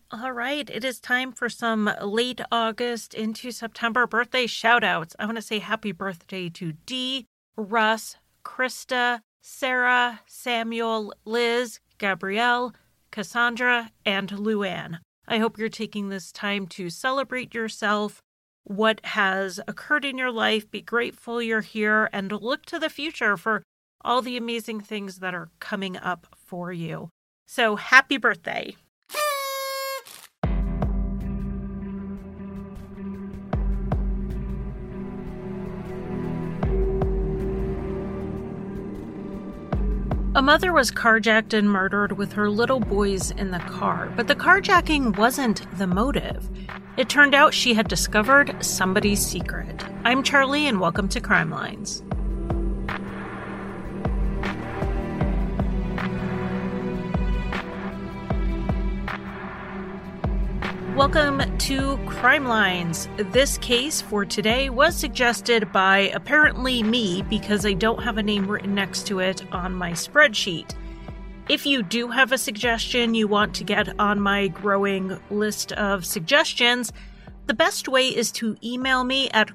All right, it is time for some late August into September birthday shout-outs. I want to say happy birthday to Dee, Russ, Krista, Sarah, Samuel, Liz, Gabrielle, Cassandra, and Luann. I hope you're taking this time to celebrate yourself, what has occurred in your life, be grateful you're here, and look to the future for all the amazing things that are coming up for you. So happy birthday. A mother was carjacked and murdered with her little boys in the car, but the carjacking wasn't the motive. It turned out she had discovered somebody's secret. I'm Charlie, and welcome to Crime Lines. Welcome to Crime Lines. This case for today was suggested by apparently me because I don't have a name written next to it on my spreadsheet. If you do have a suggestion you want to get on my growing list of suggestions, the best way is to email me at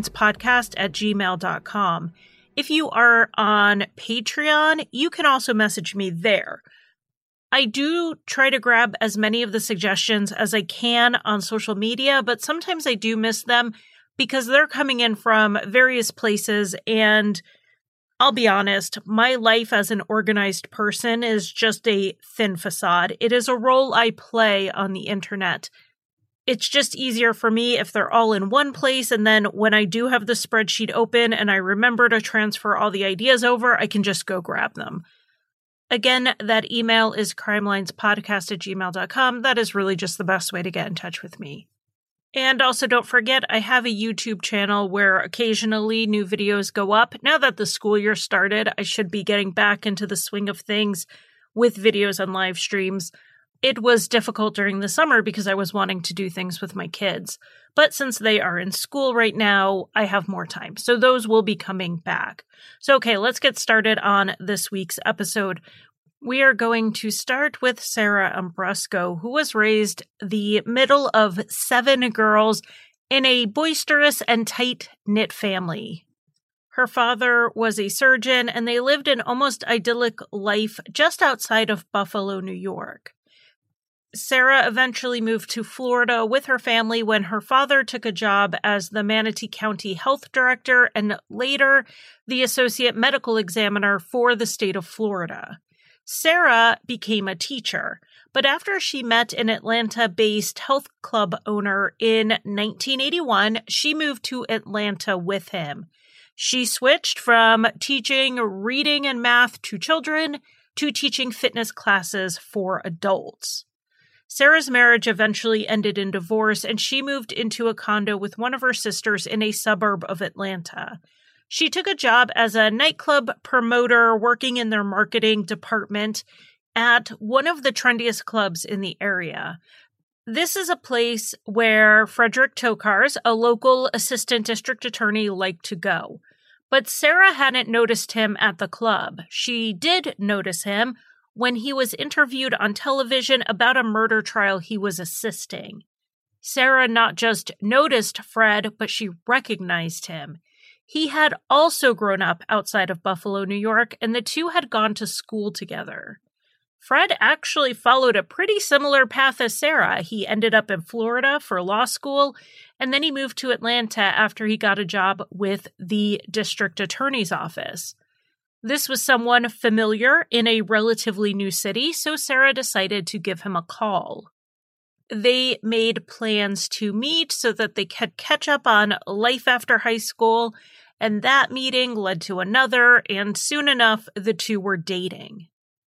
crimelinespodcast@gmail.com. If you are on Patreon, you can also message me there. I do try to grab as many of the suggestions as I can on social media, but sometimes I do miss them because they're coming in from various places, and I'll be honest, my life as an organized person is just a thin facade. It is a role I play on the internet. It's just easier for me if they're all in one place, and then when I do have the spreadsheet open and I remember to transfer all the ideas over, I can just go grab them. Again, that email is crimelinespodcast@gmail.com. That is really just the best way to get in touch with me. And also don't forget, I have a YouTube channel where occasionally new videos go up. Now that the school year started, I should be getting back into the swing of things with videos and live streams. It was difficult during the summer because I was wanting to do things with my kids. But since they are in school right now, I have more time. So those will be coming back. So, okay, let's get started on this week's episode. We are going to start with Sarah Ambrusco, who was raised the middle of 7 girls in a boisterous and tight-knit family. Her father was a surgeon, and they lived an almost idyllic life just outside of Buffalo, New York. Sarah eventually moved to Florida with her family when her father took a job as the Manatee County Health Director and later the Associate Medical Examiner for the state of Florida. Sarah became a teacher, but after she met an Atlanta-based health club owner in 1981, she moved to Atlanta with him. She switched from teaching reading and math to children to teaching fitness classes for adults. Sarah's marriage eventually ended in divorce, and she moved into a condo with one of her sisters in a suburb of Atlanta. She took a job as a nightclub promoter working in their marketing department at one of the trendiest clubs in the area. This is a place where Frederick Tokars, a local assistant district attorney, liked to go. But Sarah hadn't noticed him at the club. She did notice him when he was interviewed on television about a murder trial he was assisting. Sarah not just noticed Fred, but she recognized him. He had also grown up outside of Buffalo, New York, and the two had gone to school together. Fred actually followed a pretty similar path as Sarah. He ended up in Florida for law school, and then he moved to Atlanta after he got a job with the district attorney's office. This was someone familiar in a relatively new city, so Sarah decided to give him a call. They made plans to meet so that they could catch up on life after high school, and that meeting led to another, and soon enough, the two were dating.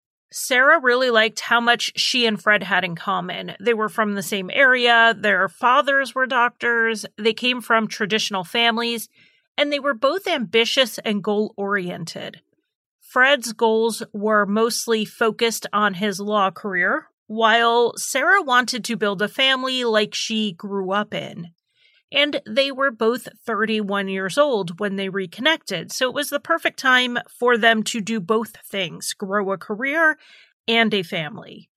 Sarah really liked how much she and Fred had in common. They were from the same area, their fathers were doctors, they came from traditional families, and they were both ambitious and goal-oriented. Fred's goals were mostly focused on his law career, while Sarah wanted to build a family like she grew up in. And they were both 31 years old when they reconnected, so it was the perfect time for them to do both things, grow a career and a family.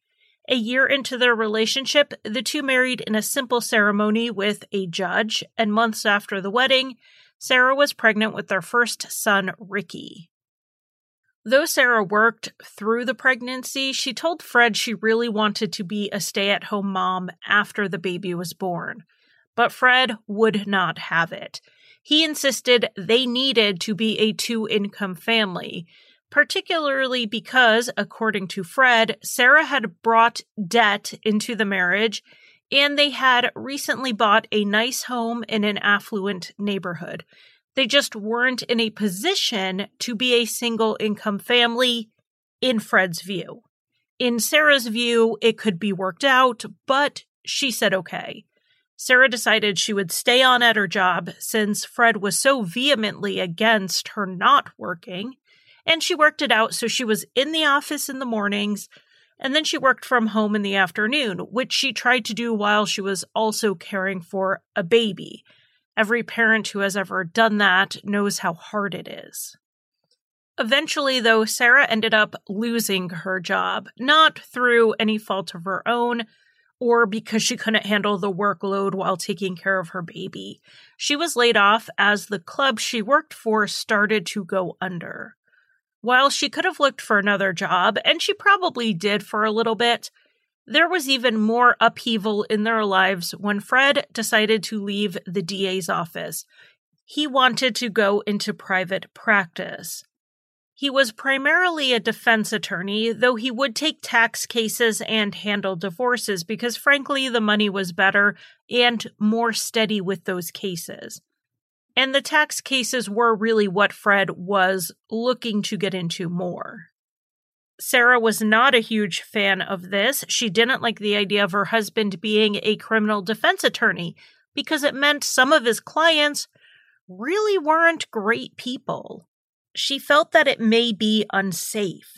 A year into their relationship, the two married in a simple ceremony with a judge, and months after the wedding, Sarah was pregnant with their first son, Ricky. Though Sarah worked through the pregnancy, she told Fred she really wanted to be a stay-at-home mom after the baby was born. But Fred would not have it. He insisted they needed to be a two-income family, particularly because, according to Fred, Sarah had brought debt into the marriage, and they had recently bought a nice home in an affluent neighborhood. They just weren't in a position to be a single-income family, in Fred's view. In Sarah's view, it could be worked out, but she said okay. Sarah decided she would stay on at her job since Fred was so vehemently against her not working, and she worked it out so she was in the office in the mornings, and then she worked from home in the afternoon, which she tried to do while she was also caring for a baby. Every parent who has ever done that knows how hard it is. Eventually, though, Sarah ended up losing her job, not through any fault of her own, or because she couldn't handle the workload while taking care of her baby. She was laid off as the club she worked for started to go under. While she could have looked for another job, and she probably did for a little bit, there was even more upheaval in their lives when Fred decided to leave the DA's office. He wanted to go into private practice. He was primarily a defense attorney, though he would take tax cases and handle divorces because, frankly, the money was better and more steady with those cases. And the tax cases were really what Fred was looking to get into more. Sarah was not a huge fan of this. She didn't like the idea of her husband being a criminal defense attorney because it meant some of his clients really weren't great people. She felt that it may be unsafe.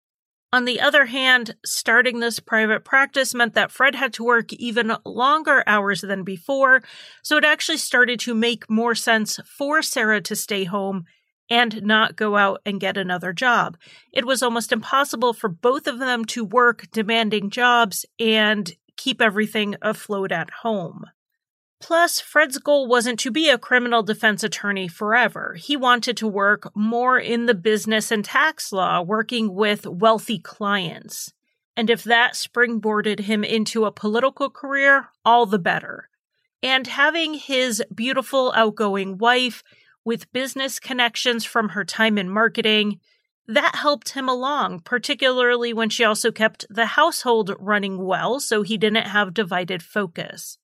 On the other hand, starting this private practice meant that Fred had to work even longer hours than before, so it actually started to make more sense for Sarah to stay home and not go out and get another job. It was almost impossible for both of them to work demanding jobs and keep everything afloat at home. Plus, Fred's goal wasn't to be a criminal defense attorney forever. He wanted to work more in the business and tax law, working with wealthy clients. And if that springboarded him into a political career, all the better. And having his beautiful, outgoing wife with business connections from her time in marketing, that helped him along, particularly when she also kept the household running well so he didn't have divided focus.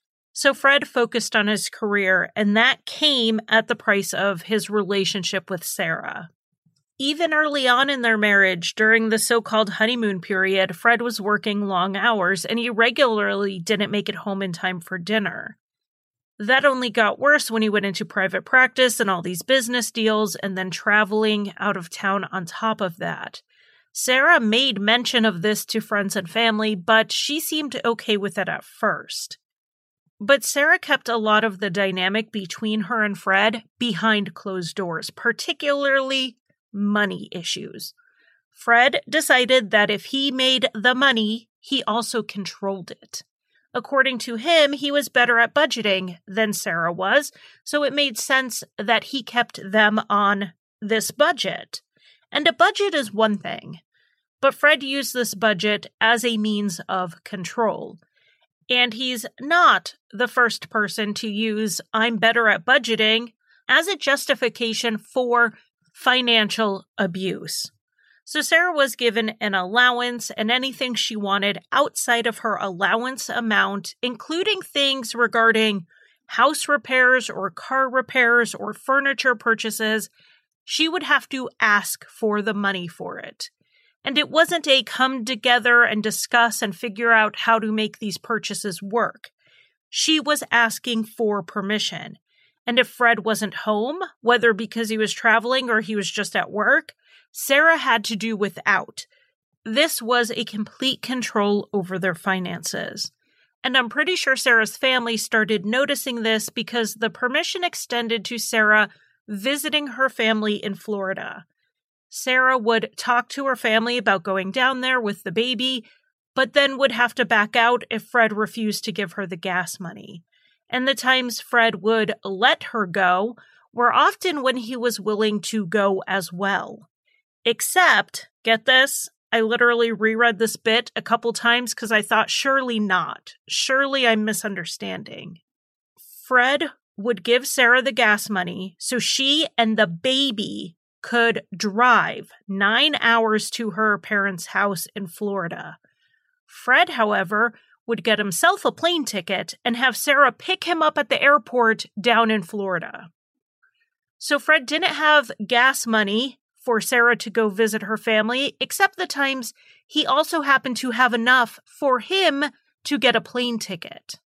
So Fred focused on his career, and that came at the price of his relationship with Sarah. Even early on in their marriage, during the so-called honeymoon period, Fred was working long hours, and he regularly didn't make it home in time for dinner. That only got worse when he went into private practice and all these business deals, and then traveling out of town on top of that. Sarah made mention of this to friends and family, but she seemed okay with it at first. But Sarah kept a lot of the dynamic between her and Fred behind closed doors, particularly money issues. Fred decided that if he made the money, he also controlled it. According to him, he was better at budgeting than Sarah was, so it made sense that he kept them on this budget. And a budget is one thing, but Fred used this budget as a means of control. And he's not the first person to use "I'm better at budgeting" as a justification for financial abuse. So Sarah was given an allowance and anything she wanted outside of her allowance amount, including things regarding house repairs or car repairs or furniture purchases, she would have to ask for the money for it. And it wasn't a come together and discuss and figure out how to make these purchases work. She was asking for permission. And if Fred wasn't home, whether because he was traveling or he was just at work, Sarah had to do without. This was a complete control over their finances. And I'm pretty sure Sarah's family started noticing this because the permission extended to Sarah visiting her family in Florida. Sarah would talk to her family about going down there with the baby, but then would have to back out if Fred refused to give her the gas money. And the times Fred would let her go were often when he was willing to go as well. Except, get this, I literally reread this bit a couple times because I thought, surely not. Surely I'm misunderstanding. Fred would give Sarah the gas money so she and the baby could drive 9 hours to her parents' house in Florida. Fred, however, would get himself a plane ticket and have Sarah pick him up at the airport down in Florida. So Fred didn't have gas money for Sarah to go visit her family, except the times he also happened to have enough for him to get a plane ticket.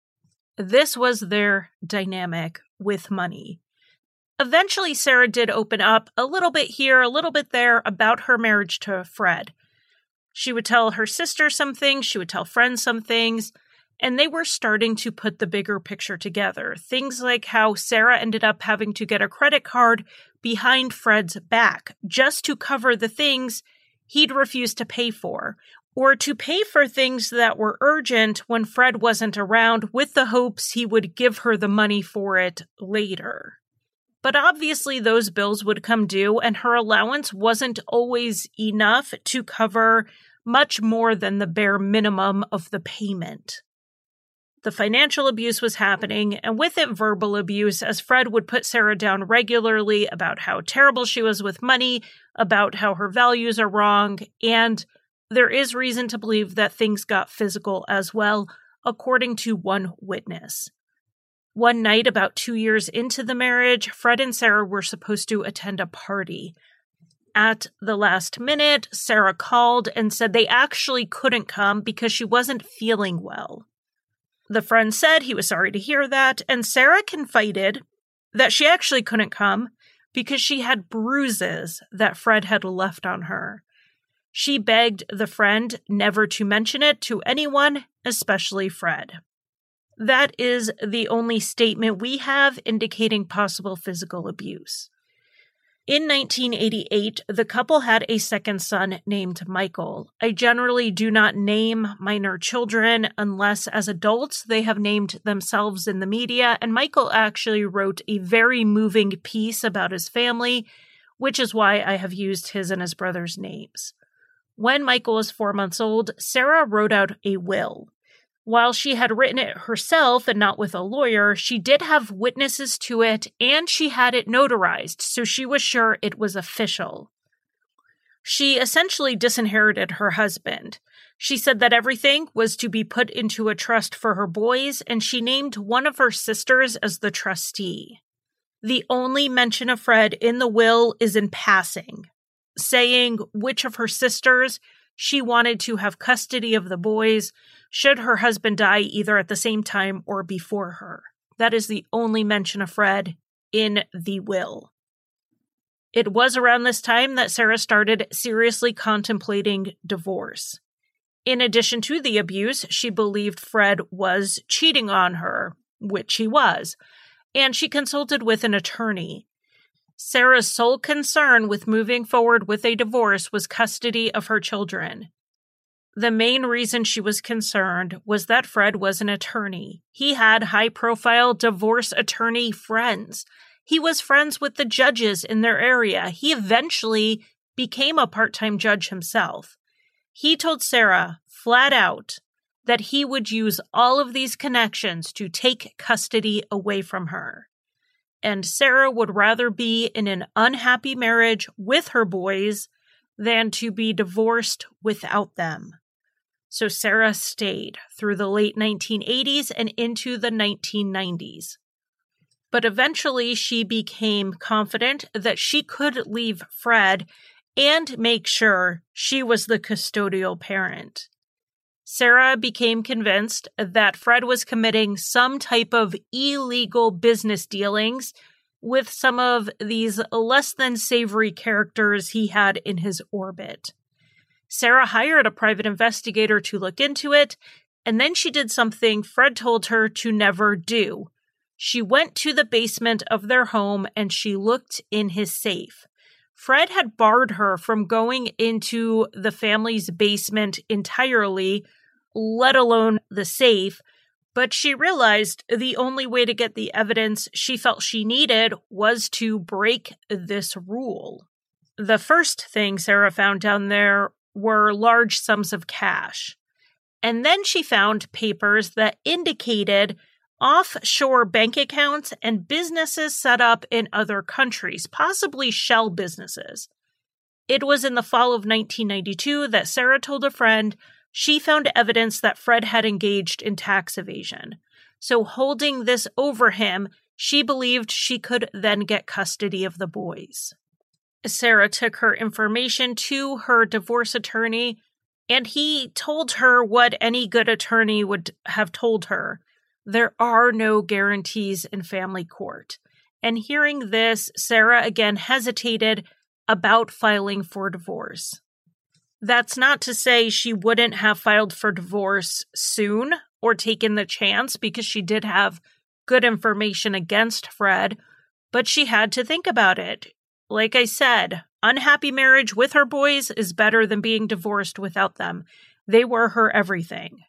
This was their dynamic with money. Eventually, Sarah did open up a little bit here, a little bit there about her marriage to Fred. She would tell her sister some things, she would tell friends some things, and they were starting to put the bigger picture together. Things like how Sarah ended up having to get a credit card behind Fred's back just to cover the things he'd refused to pay for, or to pay for things that were urgent when Fred wasn't around with the hopes he would give her the money for it later. But obviously those bills would come due, and her allowance wasn't always enough to cover much more than the bare minimum of the payment. The financial abuse was happening, and with it verbal abuse, as Fred would put Sarah down regularly about how terrible she was with money, about how her values are wrong, and there is reason to believe that things got physical as well, according to one witness. One night, about 2 years into the marriage, Fred and Sarah were supposed to attend a party. At the last minute, Sarah called and said they actually couldn't come because she wasn't feeling well. The friend said he was sorry to hear that, and Sarah confided that she actually couldn't come because she had bruises that Fred had left on her. She begged the friend never to mention it to anyone, especially Fred. That is the only statement we have indicating possible physical abuse. In 1988, the couple had a second son named Michael. I generally do not name minor children unless as adults they have named themselves in the media, and Michael actually wrote a very moving piece about his family, which is why I have used his and his brother's names. When Michael was 4 months old, Sarah wrote out a will. While she had written it herself and not with a lawyer, she did have witnesses to it, and she had it notarized, so she was sure it was official. She essentially disinherited her husband. She said that everything was to be put into a trust for her boys, and she named one of her sisters as the trustee. The only mention of Fred in the will is in passing, saying which of her sisters she wanted to have custody of the boys should her husband die either at the same time or before her. That is the only mention of Fred in the will. It was around this time that Sarah started seriously contemplating divorce. In addition to the abuse, she believed Fred was cheating on her, which he was, and she consulted with an attorney. Sarah's sole concern with moving forward with a divorce was custody of her children. The main reason she was concerned was that Fred was an attorney. He had high-profile divorce attorney friends. He was friends with the judges in their area. He eventually became a part-time judge himself. He told Sarah, flat out, that he would use all of these connections to take custody away from her. And Sarah would rather be in an unhappy marriage with her boys than to be divorced without them. So Sarah stayed through the late 1980s and into the 1990s. But eventually she became confident that she could leave Fred and make sure she was the custodial parent. Sarah became convinced that Fred was committing some type of illegal business dealings with some of these less than savory characters he had in his orbit. Sarah hired a private investigator to look into it, and then she did something Fred told her to never do. She went to the basement of their home and she looked in his safe. Fred had barred her from going into the family's basement entirely, let alone the safe, but she realized the only way to get the evidence she felt she needed was to break this rule. The first thing Sarah found down there were large sums of cash. And then she found papers that indicated offshore bank accounts and businesses set up in other countries, possibly shell businesses. It was in the fall of 1992 that Sarah told a friend she found evidence that Fred had engaged in tax evasion. So holding this over him, she believed she could then get custody of the boys. Sarah took her information to her divorce attorney, and he told her what any good attorney would have told her. There are no guarantees in family court. And hearing this, Sarah again hesitated about filing for divorce. That's not to say she wouldn't have filed for divorce soon or taken the chance, because she did have good information against Fred, but she had to think about it. Like I said, unhappy marriage with her boys is better than being divorced without them. They were her everything.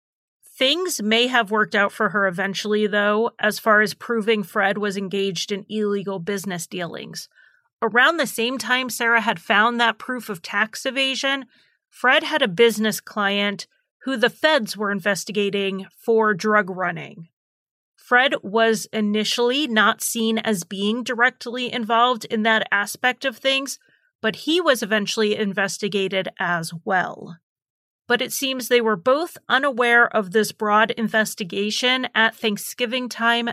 Things may have worked out for her eventually, though, as far as proving Fred was engaged in illegal business dealings. Around the same time Sarah had found that proof of tax evasion, Fred had a business client who the feds were investigating for drug running. Fred was initially not seen as being directly involved in that aspect of things, but he was eventually investigated as well. But it seems they were both unaware of this broad investigation at Thanksgiving time,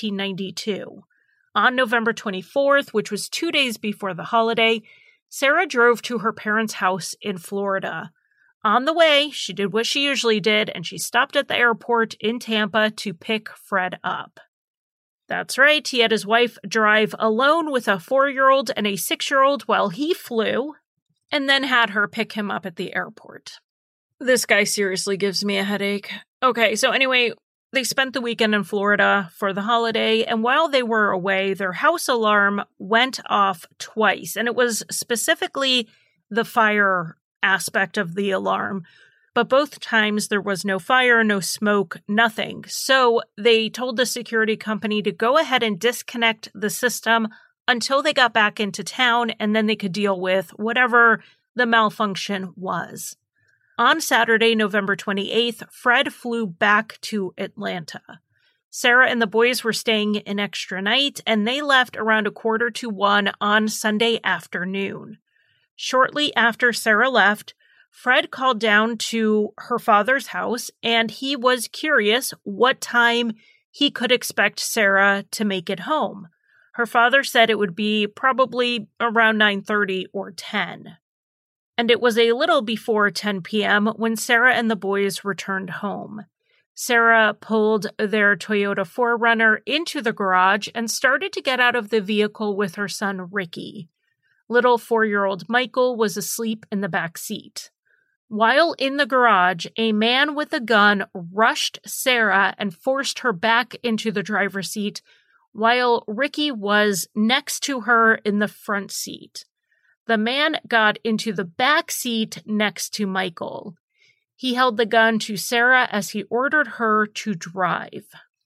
1992. On November 24th, which was 2 days before the holiday, Sarah drove to her parents' house in Florida. On the way, she did what she usually did, and she stopped at the airport in Tampa to pick Fred up. That's right, he had his wife drive alone with a 4-year-old and a 6-year-old while he flew, and then had her pick him up at the airport. This guy seriously gives me a headache. Okay, so anyway, they spent the weekend in Florida for the holiday, and while they were away, their house alarm went off twice, and it was specifically the fire aspect of the alarm. But both times there was no fire, no smoke, nothing. So they told the security company to go ahead and disconnect the system until they got back into town, and then they could deal with whatever the malfunction was. On Saturday, November 28th, Fred flew back to Atlanta. Sarah and the boys were staying an extra night, and they left around 1:45 on Sunday afternoon. Shortly after Sarah left, Fred called down to her father's house, and he was curious what time he could expect Sarah to make it home. Her father said it would be probably around 9:30 or 10. And it was a little before 10 p.m. when Sarah and the boys returned home. Sarah pulled their Toyota 4Runner into the garage and started to get out of the vehicle with her son, Ricky. Little 4-year-old Michael was asleep in the back seat. While in the garage, a man with a gun rushed Sarah and forced her back into the driver's seat, while Ricky was next to her in the front seat. The man got into the back seat next to Michael. He held the gun to Sarah as he ordered her to drive.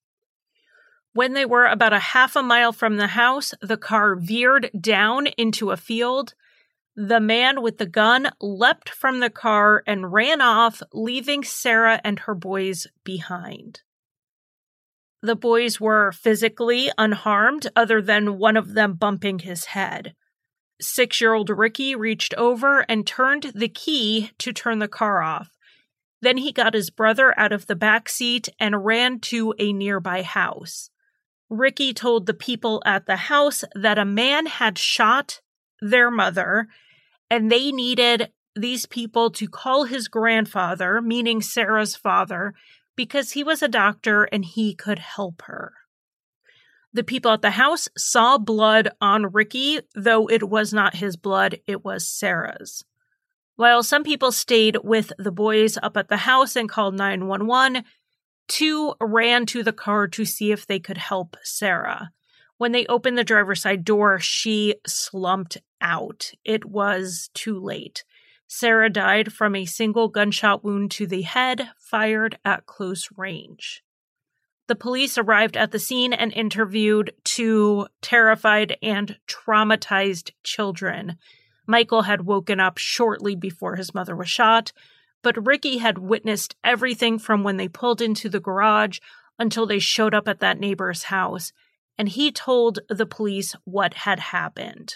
When they were about a half a mile from the house, the car veered down into a field. The man with the gun leapt from the car and ran off, leaving Sarah and her boys behind. The boys were physically unharmed, other than one of them bumping his head. 6-year-old Ricky reached over and turned the key to turn the car off. Then he got his brother out of the back seat and ran to a nearby house. Ricky told the people at the house that a man had shot their mother, and they needed these people to call his grandfather, meaning Sarah's father, because he was a doctor and he could help her. The people at the house saw blood on Ricky, though it was not his blood, it was Sarah's. While some people stayed with the boys up at the house and called 911, 2 ran to the car to see if they could help Sarah. When they opened the driver's side door, she slumped out. It was too late. Sarah died from a single gunshot wound to the head, fired at close range. The police arrived at the scene and interviewed two terrified and traumatized children. Michael had woken up shortly before his mother was shot, but Ricky had witnessed everything from when they pulled into the garage until they showed up at that neighbor's house, and he told the police what had happened.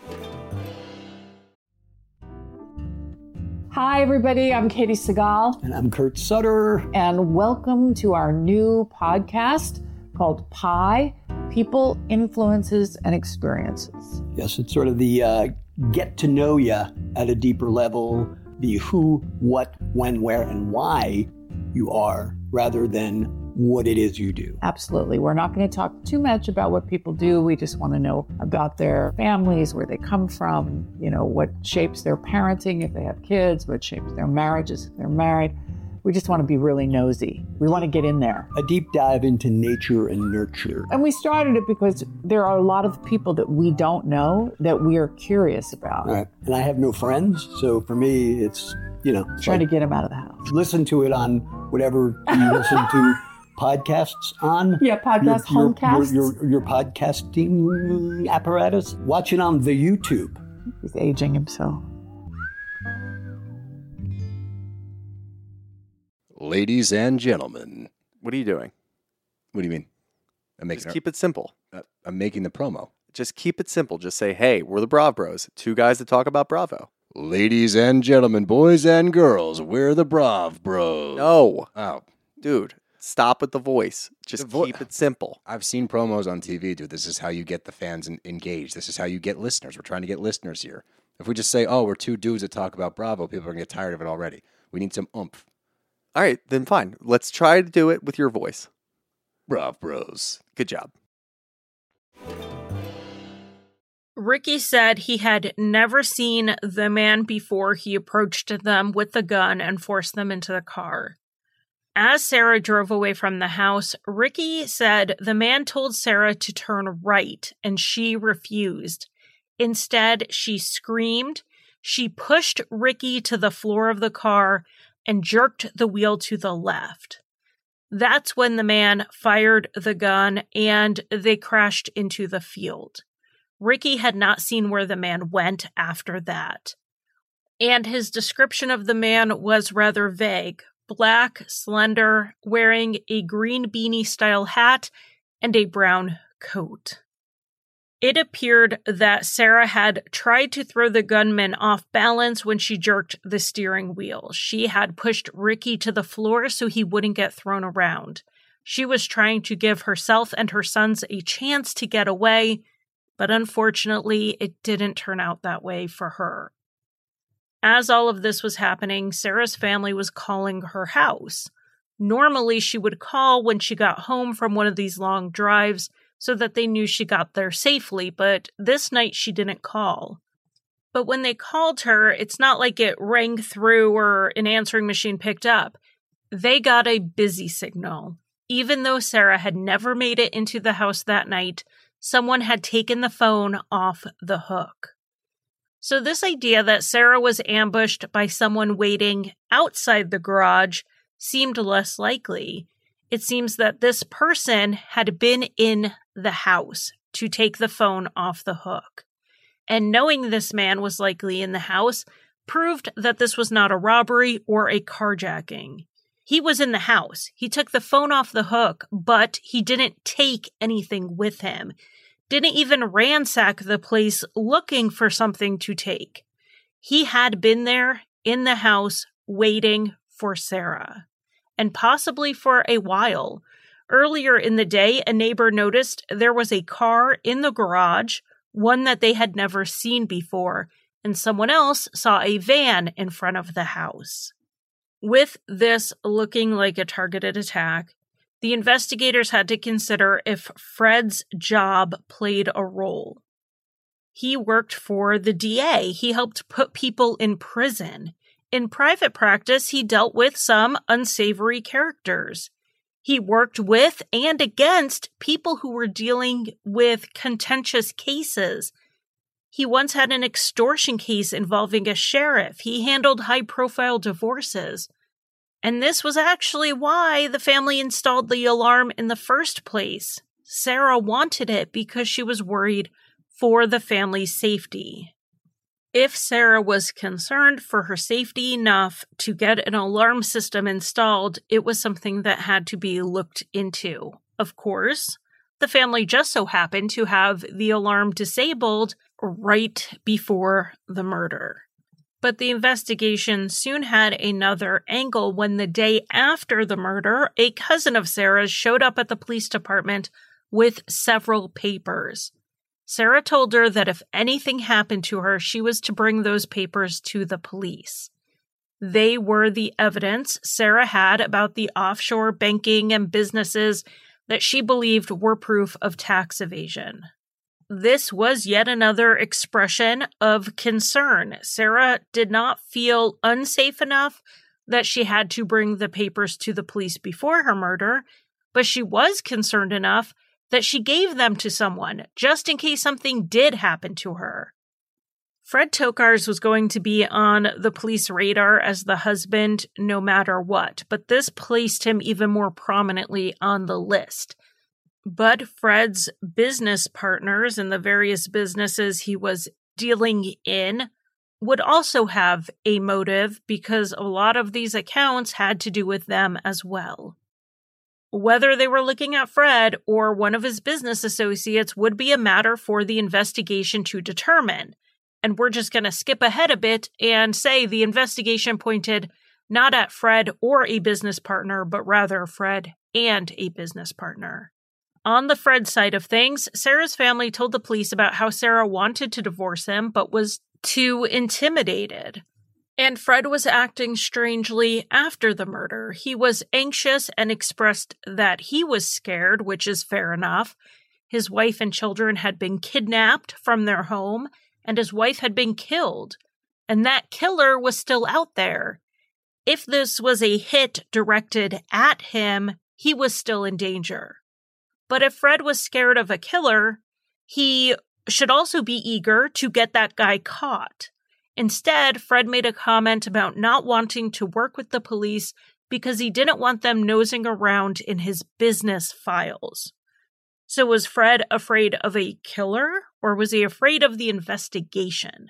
Hi, everybody. I'm Katie Segal. And I'm Kurt Sutter. And welcome to our new podcast called PIE, People, Influences, and Experiences. Yes, it's sort of the get to know you at a deeper level, the who, what, when, where, and why you are, rather than what it is you do. Absolutely. We're not going to talk too much about what people do. We just want to know about their families, where they come from, what shapes their parenting if they have kids, what shapes their marriages if they're married. We just want to be really nosy. We want to get in there. A deep dive into nature and nurture. And we started it because there are a lot of people that we don't know that we are curious about. Right. And I have no friends, so for me, it's, trying to get them out of the house. Listen to it on whatever you listen to podcasts on. Yeah, podcast, homecasts. Your podcasting apparatus. Watch it on the YouTube. He's aging himself. Ladies and gentlemen. What are you doing? What do you mean? Just keep it simple. I'm making the promo. Just keep it simple. Just say, hey, we're the Brav Bros. Two guys that talk about Bravo. Ladies and gentlemen, boys and girls, we're the Brav Bros. No. Oh. Dude, stop with the voice. Just keep it simple. I've seen promos on TV, dude. This is how you get the fans engaged. This is how you get listeners. We're trying to get listeners here. If we just say, oh, we're two dudes that talk about Bravo, people are going to get tired of it already. We need some oomph. All right, then fine. Let's try to do it with your voice. Brav Bros. Good job. Ricky said he had never seen the man before he approached them with the gun and forced them into the car. As Sarah drove away from the house, Ricky said the man told Sarah to turn right, and she refused. Instead, she screamed. She pushed Ricky to the floor of the car and jerked the wheel to the left. That's when the man fired the gun and they crashed into the field. Ricky had not seen where the man went after that. And his description of the man was rather vague. Black, slender, wearing a green beanie-style hat and a brown coat. It appeared that Sarah had tried to throw the gunman off balance when she jerked the steering wheel. She had pushed Ricky to the floor so he wouldn't get thrown around. She was trying to give herself and her sons a chance to get away, but unfortunately, it didn't turn out that way for her. As all of this was happening, Sarah's family was calling her house. Normally, she would call when she got home from one of these long drives so that they knew she got there safely, but this night she didn't call. But when they called her, it's not like it rang through or an answering machine picked up. They got a busy signal. Even though Sarah had never made it into the house that night, someone had taken the phone off the hook. So this idea that Sarah was ambushed by someone waiting outside the garage seemed less likely. It seems that this person had been in the house to take the phone off the hook. And knowing this man was likely in the house proved that this was not a robbery or a carjacking. He was in the house. He took the phone off the hook, but he didn't take anything with him. Didn't even ransack the place looking for something to take. He had been there in the house waiting for Sarah, and possibly for a while. Earlier in the day, a neighbor noticed there was a car in the garage, one that they had never seen before, and someone else saw a van in front of the house. With this looking like a targeted attack, the investigators had to consider if Fred's job played a role. He worked for the DA. He helped put people in prison. In private practice, he dealt with some unsavory characters. He worked with and against people who were dealing with contentious cases. He once had an extortion case involving a sheriff. He handled high-profile divorces. And this was actually why the family installed the alarm in the first place. Sarah wanted it because she was worried for the family's safety. If Sarah was concerned for her safety enough to get an alarm system installed, it was something that had to be looked into. Of course, the family just so happened to have the alarm disabled right before the murder. But the investigation soon had another angle when the day after the murder, a cousin of Sarah's showed up at the police department with several papers. Sarah told her that if anything happened to her, she was to bring those papers to the police. They were the evidence Sarah had about the offshore banking and businesses that she believed were proof of tax evasion. This was yet another expression of concern. Sarah did not feel unsafe enough that she had to bring the papers to the police before her murder, but she was concerned enough that she gave them to someone, just in case something did happen to her. Fred Tokars was going to be on the police radar as the husband no matter what, but this placed him even more prominently on the list. But Fred's business partners in the various businesses he was dealing in would also have a motive because a lot of these accounts had to do with them as well. Whether they were looking at Fred or one of his business associates would be a matter for the investigation to determine. And we're just going to skip ahead a bit and say the investigation pointed not at Fred or a business partner, but rather Fred and a business partner. On the Fred side of things, Sarah's family told the police about how Sarah wanted to divorce him, but was too intimidated. And Fred was acting strangely after the murder. He was anxious and expressed that he was scared, which is fair enough. His wife and children had been kidnapped from their home, and his wife had been killed. And that killer was still out there. If this was a hit directed at him, he was still in danger. But if Fred was scared of a killer, he should also be eager to get that guy caught. Instead, Fred made a comment about not wanting to work with the police because he didn't want them nosing around in his business files. So was Fred afraid of a killer, or was he afraid of the investigation?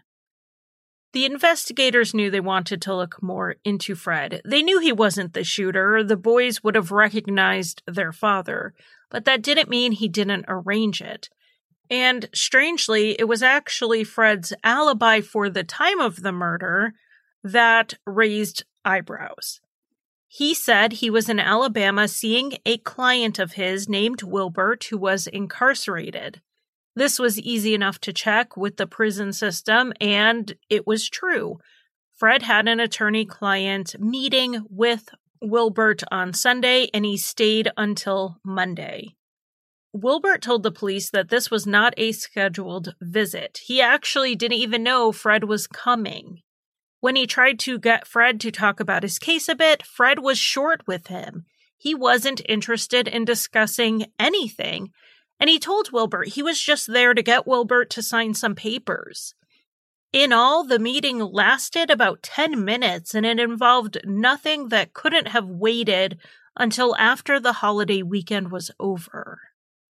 The investigators knew they wanted to look more into Fred. They knew he wasn't the shooter. The boys would have recognized their father, but that didn't mean he didn't arrange it. And strangely, it was actually Fred's alibi for the time of the murder that raised eyebrows. He said he was in Alabama seeing a client of his named Wilbert who was incarcerated. This was easy enough to check with the prison system, and it was true. Fred had an attorney-client meeting with Wilbert on Sunday, and he stayed until Monday. Wilbert told the police that this was not a scheduled visit. He actually didn't even know Fred was coming. When he tried to get Fred to talk about his case a bit, Fred was short with him. He wasn't interested in discussing anything, and he told Wilbert he was just there to get Wilbert to sign some papers. In all, the meeting lasted about 10 minutes, and it involved nothing that couldn't have waited until after the holiday weekend was over.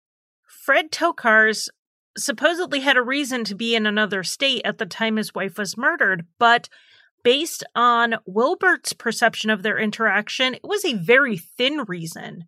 Fred Tokars supposedly had a reason to be in another state at the time his wife was murdered, but based on Wilbert's perception of their interaction, it was a very thin reason.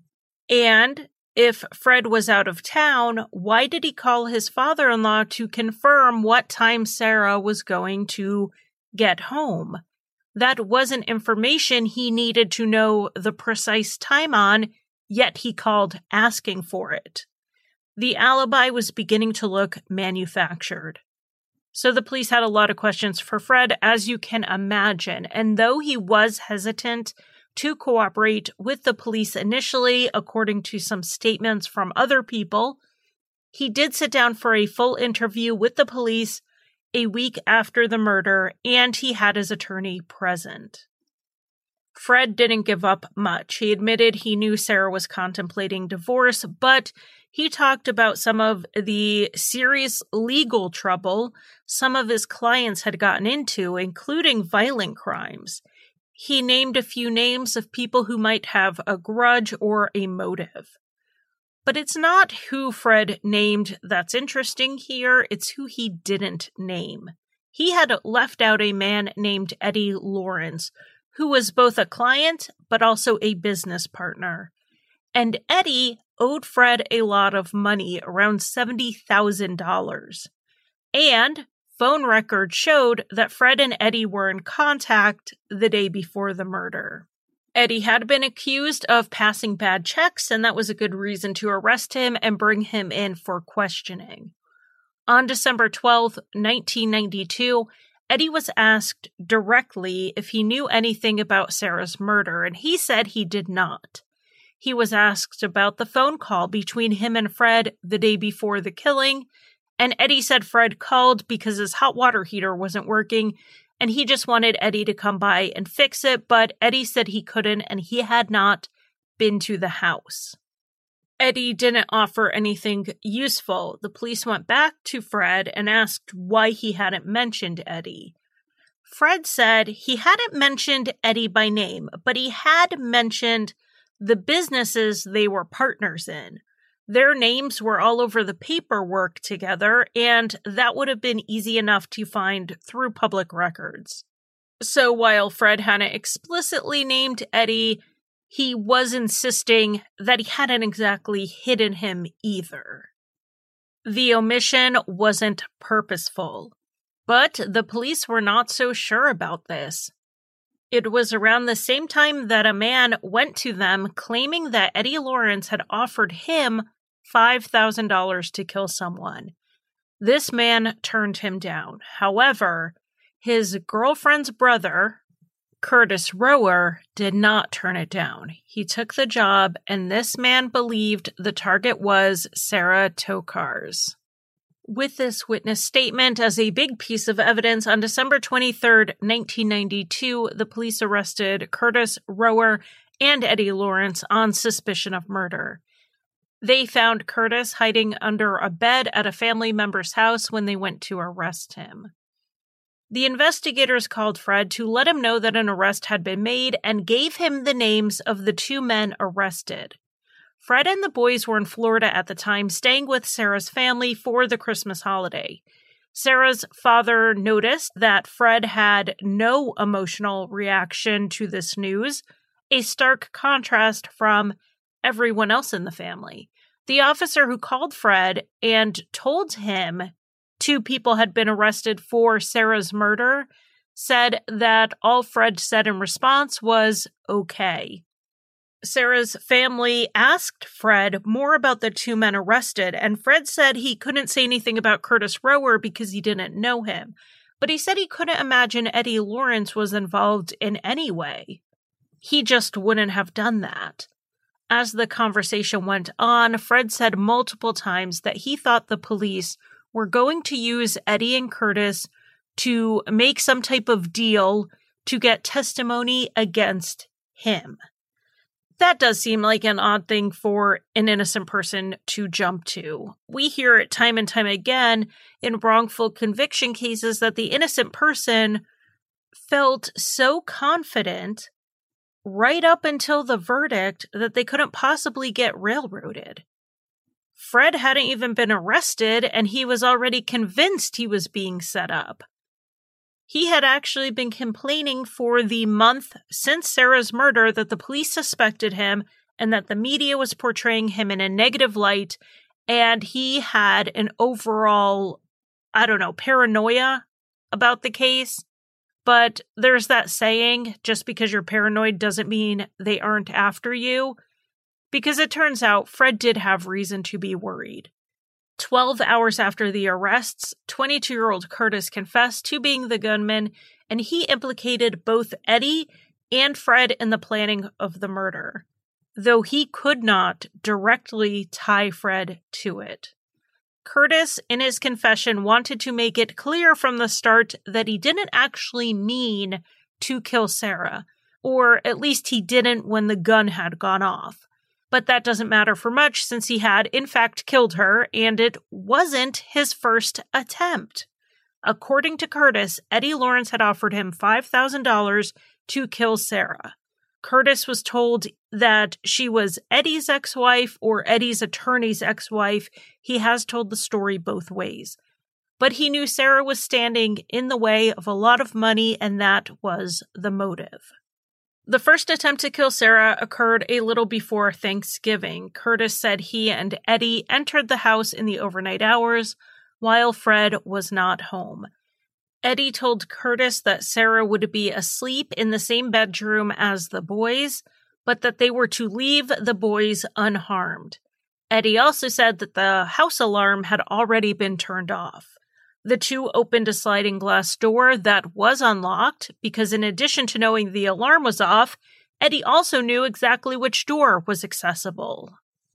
And if Fred was out of town, why did he call his father-in-law to confirm what time Sarah was going to get home? That wasn't information he needed to know the precise time on, yet he called asking for it. The alibi was beginning to look manufactured. So the police had a lot of questions for Fred, as you can imagine, and though he was hesitant to cooperate with the police initially, according to some statements from other people, he did sit down for a full interview with the police a week after the murder, and he had his attorney present. Fred didn't give up much. He admitted he knew Sarah was contemplating divorce, but he talked about some of the serious legal trouble some of his clients had gotten into, including violent crimes. He named a few names of people who might have a grudge or a motive. But it's not who Fred named that's interesting here, it's who he didn't name. He had left out a man named Eddie Lawrence, who was both a client but also a business partner. And Eddie owed Fred a lot of money, around $70,000. And phone records showed that Fred and Eddie were in contact the day before the murder. Eddie had been accused of passing bad checks, and that was a good reason to arrest him and bring him in for questioning. On December 12, 1992, Eddie was asked directly if he knew anything about Sarah's murder, and he said he did not. He was asked about the phone call between him and Fred the day before the killing, and Eddie said Fred called because his hot water heater wasn't working, and he just wanted Eddie to come by and fix it, but Eddie said he couldn't, and he had not been to the house. Eddie didn't offer anything useful. The police went back to Fred and asked why he hadn't mentioned Eddie. Fred said he hadn't mentioned Eddie by name, but he had mentioned the businesses they were partners in. Their names were all over the paperwork together, and that would have been easy enough to find through public records. So while Fred hadn't explicitly named Eddie, he was insisting that he hadn't exactly hidden him either. The omission wasn't purposeful, but the police were not so sure about this. It was around the same time that a man went to them claiming that Eddie Lawrence had offered him $5,000 to kill someone. This man turned him down. However, his girlfriend's brother, Curtis Rower, did not turn it down. He took the job, and this man believed the target was Sarah Tokars. With this witness statement as a big piece of evidence, on December 23rd, 1992, the police arrested Curtis Rower and Eddie Lawrence on suspicion of murder. They found Curtis hiding under a bed at a family member's house when they went to arrest him. The investigators called Fred to let him know that an arrest had been made and gave him the names of the two men arrested. Fred and the boys were in Florida at the time, staying with Sarah's family for the Christmas holiday. Sarah's father noticed that Fred had no emotional reaction to this news, a stark contrast from everyone else in the family. The officer who called Fred and told him two people had been arrested for Sarah's murder said that all Fred said in response was, okay. Sarah's family asked Fred more about the two men arrested, and Fred said he couldn't say anything about Curtis Rower because he didn't know him, but he said he couldn't imagine Eddie Lawrence was involved in any way. He just wouldn't have done that. As the conversation went on, Fred said multiple times that he thought the police were going to use Eddie and Curtis to make some type of deal to get testimony against him. That does seem like an odd thing for an innocent person to jump to. We hear it time and time again in wrongful conviction cases that the innocent person felt so confident right up until the verdict that they couldn't possibly get railroaded. Fred hadn't even been arrested, and he was already convinced he was being set up. He had actually been complaining for the month since Sarah's murder that the police suspected him and that the media was portraying him in a negative light, and he had an overall, paranoia about the case. But there's that saying, just because you're paranoid doesn't mean they aren't after you. Because it turns out Fred did have reason to be worried. 12 hours after the arrests, 22-year-old Curtis confessed to being the gunman, and he implicated both Eddie and Fred in the planning of the murder, though he could not directly tie Fred to it. Curtis, in his confession, wanted to make it clear from the start that he didn't actually mean to kill Sarah. or at least he didn't when the gun had gone off. But that doesn't matter for much since he had, in fact, killed her, and it wasn't his first attempt. According to Curtis, Eddie Lawrence had offered him $5,000 to kill Sarah. Curtis was told that she was Eddie's ex-wife or Eddie's attorney's ex-wife. He has told the story both ways. But he knew Sarah was standing in the way of a lot of money, and that was the motive. The first attempt to kill Sarah occurred a little before Thanksgiving. Curtis said he and Eddie entered the house in the overnight hours while Fred was not home. Eddie told Curtis that Sarah would be asleep in the same bedroom as the boys, but that they were to leave the boys unharmed. Eddie also said that the house alarm had already been turned off. The two opened a sliding glass door that was unlocked because in addition to knowing the alarm was off, Eddie also knew exactly which door was accessible.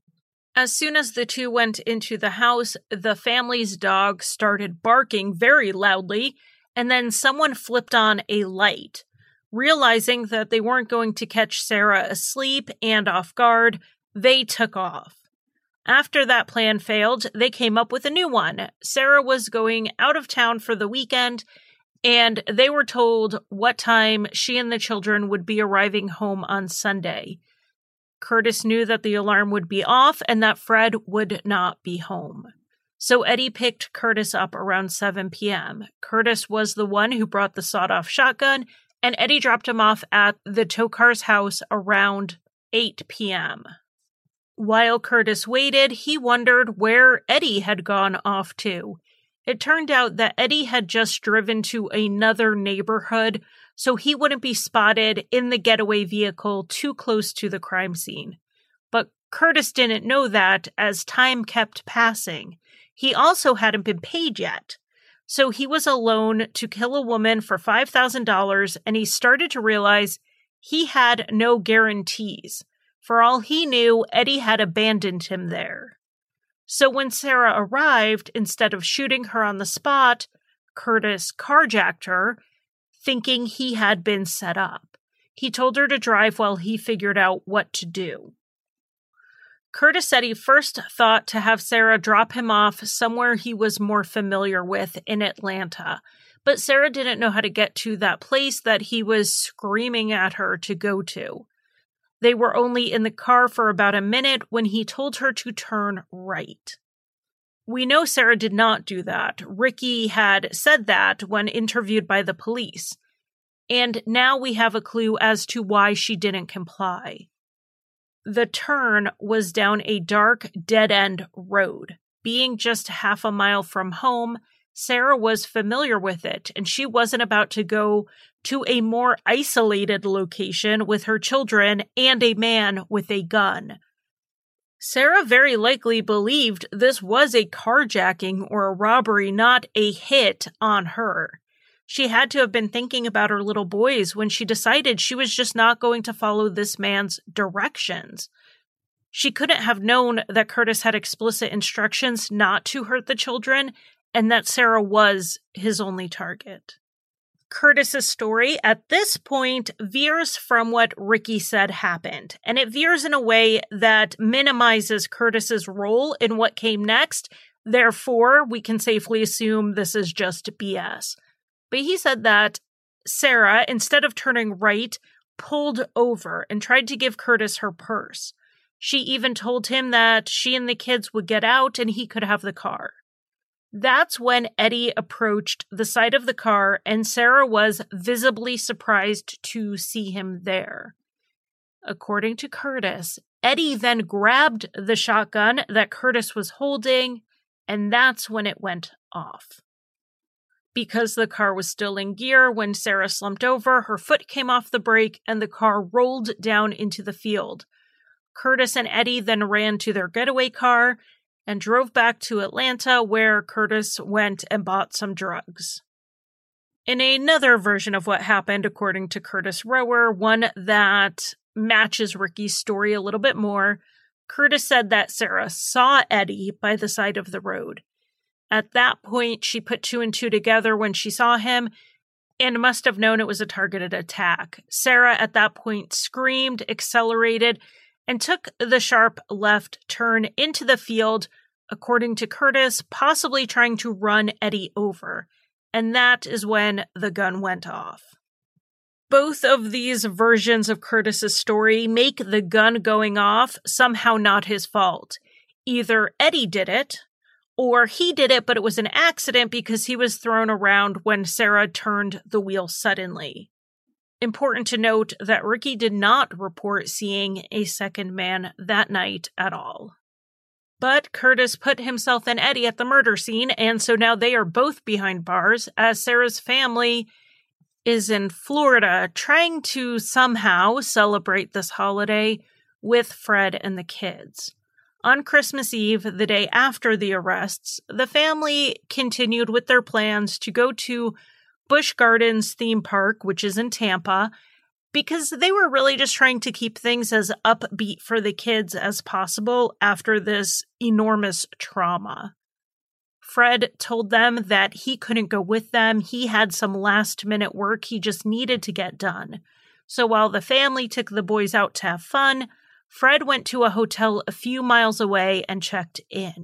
As soon as the two went into the house, the family's dog started barking very loudly, and then someone flipped on a light. Realizing that they weren't going to catch Sarah asleep and off guard, they took off. After that plan failed, they came up with a new one. Sarah was going out of town for the weekend, and they were told what time she and the children would be arriving home on Sunday. Curtis knew that the alarm would be off and that Fred would not be home. So Eddie picked Curtis up around 7 p.m. Curtis was the one who brought the sawed-off shotgun, and Eddie dropped him off at the Tokar's house around 8 p.m. While Curtis waited, he wondered where Eddie had gone off to. It turned out that Eddie had just driven to another neighborhood, so he wouldn't be spotted in the getaway vehicle too close to the crime scene. But Curtis didn't know that as time kept passing. He also hadn't been paid yet. So he was alone to kill a woman for $5,000, and he started to realize he had no guarantees. For all he knew, Eddie had abandoned him there. So when Sarah arrived, instead of shooting her on the spot, Curtis carjacked her, thinking he had been set up. He told her to drive while he figured out what to do. Curtis said he first thought to have Sarah drop him off somewhere he was more familiar with in Atlanta, but Sarah didn't know how to get to that place that he was screaming at her to go to. They were only in the car for about a minute when he told her to turn right. We know Sarah did not do that. Ricky had said that when interviewed by the police. And now we have a clue as to why she didn't comply. The turn was down a dark, dead-end road. Being just half a mile from home, Sarah was familiar with it, and she wasn't about to go to a more isolated location with her children and a man with a gun. Sarah very likely believed this was a carjacking or a robbery, not a hit on her. She had to have been thinking about her little boys when she decided she was just not going to follow this man's directions. She couldn't have known that Curtis had explicit instructions not to hurt the children and that Sarah was his only target. Curtis's story at this point veers from what Ricky said happened, and it veers in a way that minimizes Curtis's role in what came next. Therefore, we can safely assume this is just BS. But he said that Sarah, instead of turning right, pulled over and tried to give Curtis her purse. She even told him that she and the kids would get out and he could have the car. That's when Eddie approached the side of the car, and Sarah was visibly surprised to see him there. According to Curtis, Eddie then grabbed the shotgun that Curtis was holding, and that's when it went off. Because the car was still in gear, when Sarah slumped over, her foot came off the brake, and the car rolled down into the field. Curtis and Eddie then ran to their getaway car and drove back to Atlanta, where Curtis went and bought some drugs. In another version of what happened, according to Curtis Rower, one that matches Ricky's story a little bit more, Curtis said that Sarah saw Eddie by the side of the road. At that point, she put two and two together when she saw him, and must have known it was a targeted attack. Sarah, at that point, screamed, accelerated, and took the sharp left turn into the field, according to Curtis, possibly trying to run Eddie over. And that is when the gun went off. Both of these versions of Curtis's story make the gun going off somehow not his fault. Either Eddie did it, or he did it, but it was an accident because he was thrown around when Sarah turned the wheel suddenly. Important to note that Ricky did not report seeing a second man that night at all. But Curtis put himself and Eddie at the murder scene, and so now they are both behind bars as Sarah's family is in Florida trying to somehow celebrate this holiday with Fred and the kids. On Christmas Eve, the day after the arrests, the family continued with their plans to go to Busch Gardens theme park, which is in Tampa, because they were really just trying to keep things as upbeat for the kids as possible after this enormous trauma. Fred told them that he couldn't go with them. He had some last-minute work he just needed to get done. So while the family took the boys out to have fun, Fred went to a hotel a few miles away and checked in.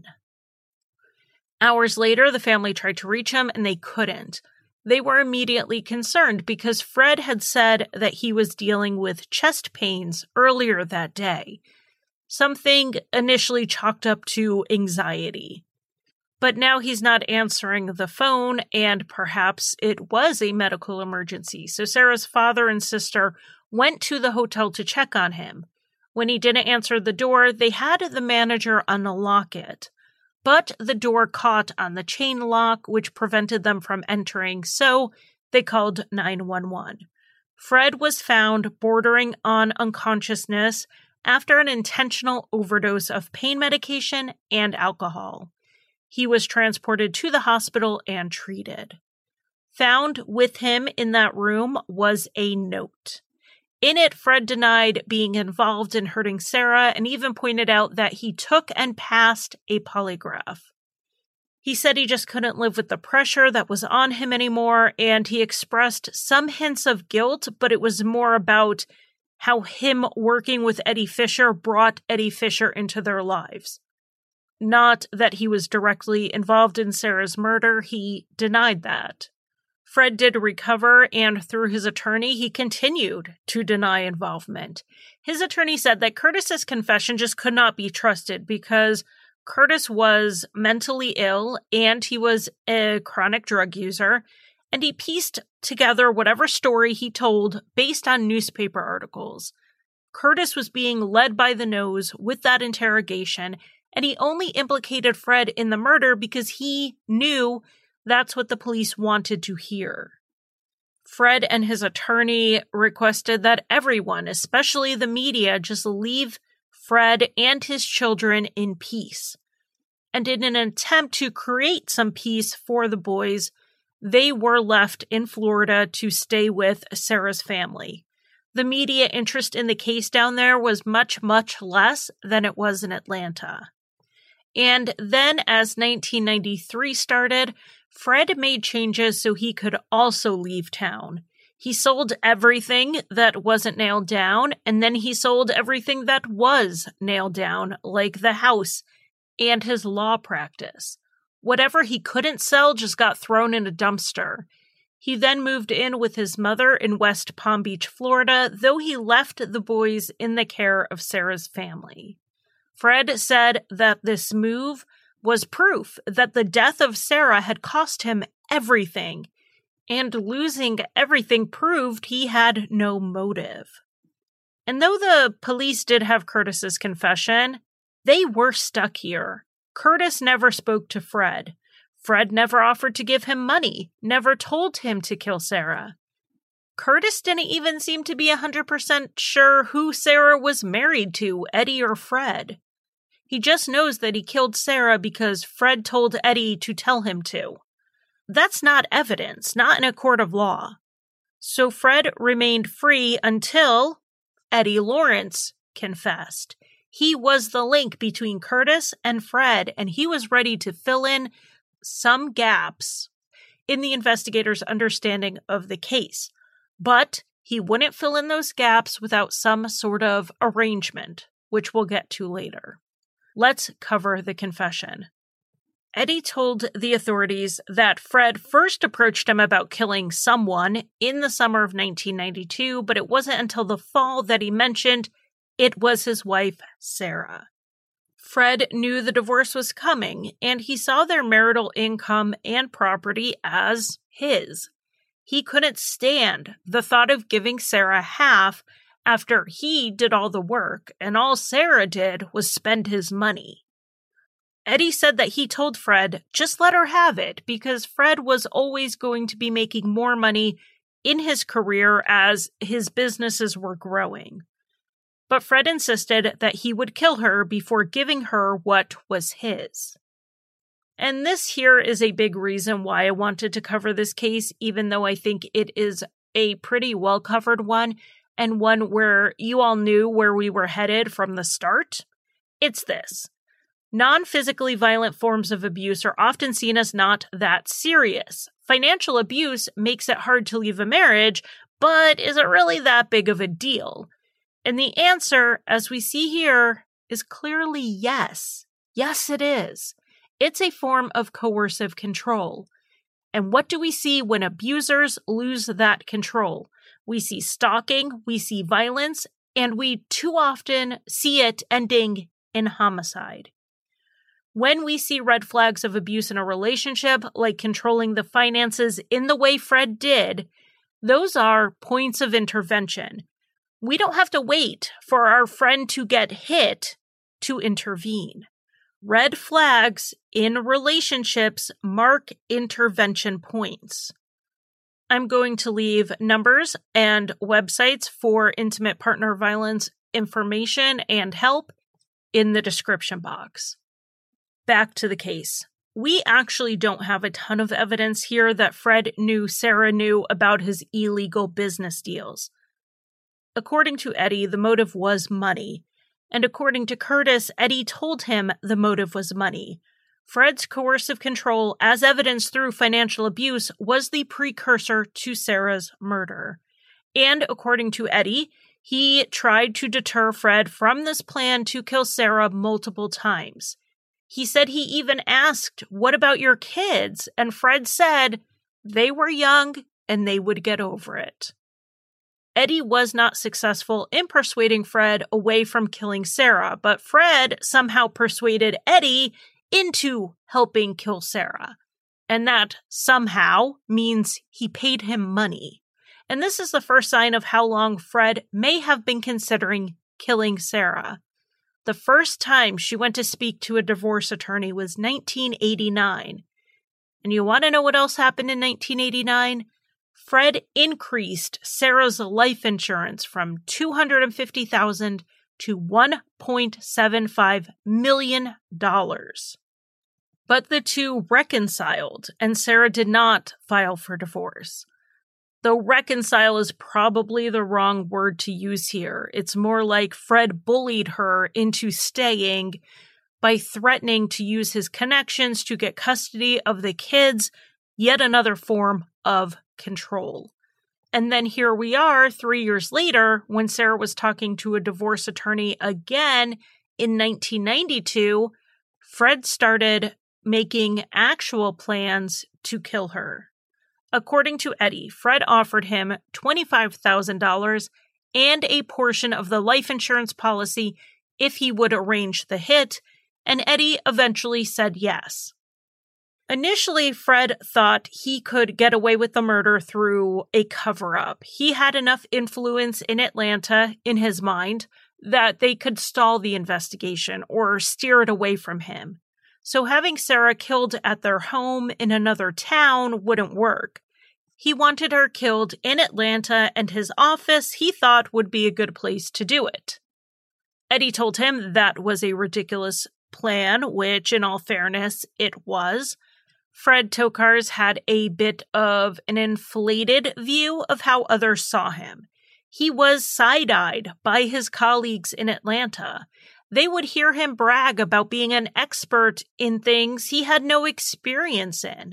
Hours later, the family tried to reach him, and they couldn't. They were immediately concerned because Fred had said that he was dealing with chest pains earlier that day, something initially chalked up to anxiety. But now he's not answering the phone, and perhaps it was a medical emergency. So Sarah's father and sister went to the hotel to check on him. When he didn't answer the door, they had the manager unlock it. But the door caught on the chain lock, which prevented them from entering, so they called 911. Fred was found bordering on unconsciousness after an intentional overdose of pain medication and alcohol. He was transported to the hospital and treated. Found with him in that room was a note. In it, Fred denied being involved in hurting Sarah and even pointed out that he took and passed a polygraph. He said he just couldn't live with the pressure that was on him anymore, and he expressed some hints of guilt, but it was more about how him working with Eddie Fisher brought Eddie Fisher into their lives. Not that he was directly involved in Sarah's murder, he denied that. Fred did recover, and through his attorney, he continued to deny involvement. His attorney said that Curtis's confession just could not be trusted because Curtis was mentally ill and he was a chronic drug user, and he pieced together whatever story he told based on newspaper articles. Curtis was being led by the nose with that interrogation, and he only implicated Fred in the murder because he knew that's what the police wanted to hear. Fred and his attorney requested that everyone, especially the media, just leave Fred and his children in peace. And in an attempt to create some peace for the boys, they were left in Florida to stay with Sarah's family. The media interest in the case down there was much, much less than it was in Atlanta. And then as 1993 started, Fred made changes so he could also leave town. He sold everything that wasn't nailed down, and then he sold everything that was nailed down, like the house and his law practice. Whatever he couldn't sell just got thrown in a dumpster. He then moved in with his mother in West Palm Beach, Florida, though he left the boys in the care of Sarah's family. Fred said that this move was proof that the death of Sarah had cost him everything, and losing everything proved he had no motive. And though the police did have Curtis's confession, they were stuck here. Curtis never spoke to Fred. Fred never offered to give him money, never told him to kill Sarah. Curtis didn't even seem to be 100% sure who Sarah was married to, Eddie or Fred. He just knows that he killed Sarah because Fred told Eddie to tell him to. That's not evidence, not in a court of law. So Fred remained free until Eddie Lawrence confessed. He was the link between Curtis and Fred, and he was ready to fill in some gaps in the investigator's understanding of the case, but he wouldn't fill in those gaps without some sort of arrangement, which we'll get to later. Let's cover the confession. Eddie told the authorities that Fred first approached him about killing someone in the summer of 1992, but it wasn't until the fall that he mentioned it was his wife, Sarah. Fred knew the divorce was coming, and he saw their marital income and property as his. He couldn't stand the thought of giving Sarah half after he did all the work, and all Sarah did was spend his money. Eddie said that he told Fred, just let her have it, because Fred was always going to be making more money in his career as his businesses were growing. But Fred insisted that he would kill her before giving her what was his. And this here is a big reason why I wanted to cover this case, even though I think it is a pretty well-covered one, and one where you all knew where we were headed from the start. It's this. Non-physically violent forms of abuse are often seen as not that serious. Financial abuse makes it hard to leave a marriage, but is it really that big of a deal? And the answer, as we see here, is clearly yes. Yes, it is. It's a form of coercive control. And what do we see when abusers lose that control? We see stalking, we see violence, and we too often see it ending in homicide. When we see red flags of abuse in a relationship, like controlling the finances in the way Fred did, those are points of intervention. We don't have to wait for our friend to get hit to intervene. Red flags in relationships mark intervention points. I'm going to leave numbers and websites for intimate partner violence information and help in the description box. Back to the case. We actually don't have a ton of evidence here that Fred knew Sarah knew about his illegal business deals. According to Eddie, the motive was money. And according to Curtis, Eddie told him the motive was money. Fred's coercive control, as evidenced through financial abuse, was the precursor to Sarah's murder. And according to Eddie, he tried to deter Fred from this plan to kill Sarah multiple times. He said he even asked, "What about your kids?" And Fred said they were young and they would get over it. Eddie was not successful in persuading Fred away from killing Sarah, but Fred somehow persuaded Eddie into helping kill Sarah. And that somehow means he paid him money. And this is the first sign of how long Fred may have been considering killing Sarah. The first time she went to speak to a divorce attorney was 1989. And you want to know what else happened in 1989? Fred increased Sarah's life insurance from $250,000 to $1.75 million. But the two reconciled, and Sarah did not file for divorce. Though reconcile is probably the wrong word to use here. It's more like Fred bullied her into staying by threatening to use his connections to get custody of the kids, yet another form of control. And then here we are 3 years later when Sarah was talking to a divorce attorney again in 1992, Fred started making actual plans to kill her. According to Eddie, Fred offered him $25,000 and a portion of the life insurance policy if he would arrange the hit, and Eddie eventually said yes. Initially, Fred thought he could get away with the murder through a cover-up. He had enough influence in Atlanta, in his mind, that they could stall the investigation or steer it away from him. So having Sarah killed at their home in another town wouldn't work. He wanted her killed in Atlanta, and his office he thought would be a good place to do it. Eddie told him that was a ridiculous plan, which, in all fairness, it was. Fred Tokars had a bit of an inflated view of how others saw him. He was side-eyed by his colleagues in Atlanta. They would hear him brag about being an expert in things he had no experience in.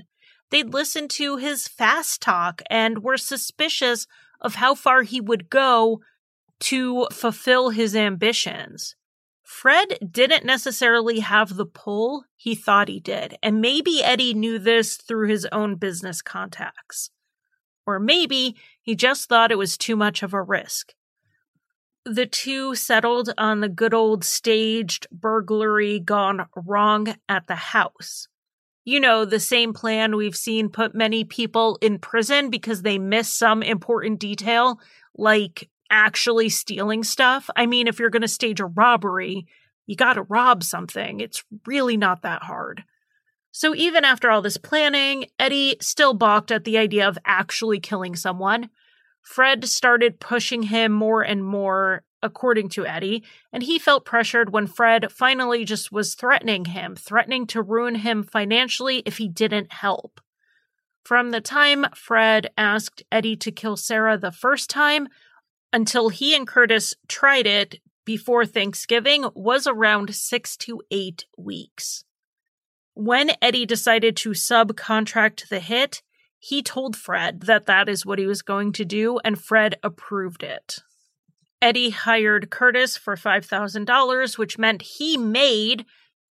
They'd listened to his fast talk and were suspicious of how far he would go to fulfill his ambitions. Fred didn't necessarily have the pull he thought he did, and maybe Eddie knew this through his own business contacts. Or maybe he just thought it was too much of a risk. The two settled on the good old staged burglary gone wrong at the house. You know, the same plan we've seen put many people in prison because they missed some important detail, like actually stealing stuff. I mean, if you're going to stage a robbery, you got to rob something. It's really not that hard. So even after all this planning, Eddie still balked at the idea of actually killing someone. Fred started pushing him more and more, according to Eddie, and he felt pressured when Fred finally just was threatening him, threatening to ruin him financially if he didn't help. From the time Fred asked Eddie to kill Sarah the first time until he and Curtis tried it before Thanksgiving was around 6 to 8 weeks. When Eddie decided to subcontract the hit, he told Fred that that is what he was going to do, and Fred approved it. Eddie hired Curtis for $5,000, which meant he made